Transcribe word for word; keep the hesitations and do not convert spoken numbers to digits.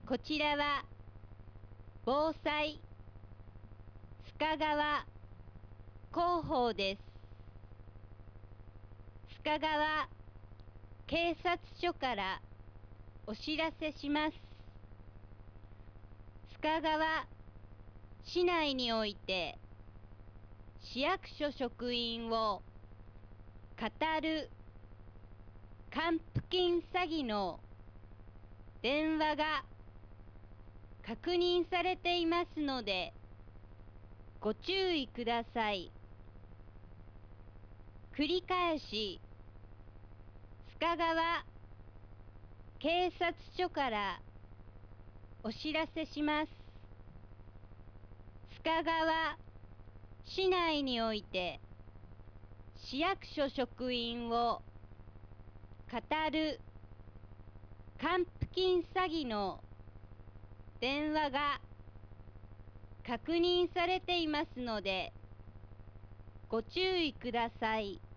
こちらは防災須賀川広報です。須賀川警察署からお知らせします。須賀川市内において市役所職員を語る還付金詐欺の電話が確認されていますのでご注意ください。繰り返し須賀川警察署からお知らせします。須賀川市内において市役所職員を語る還付金詐欺の電話が確認されていますのでご注意ください。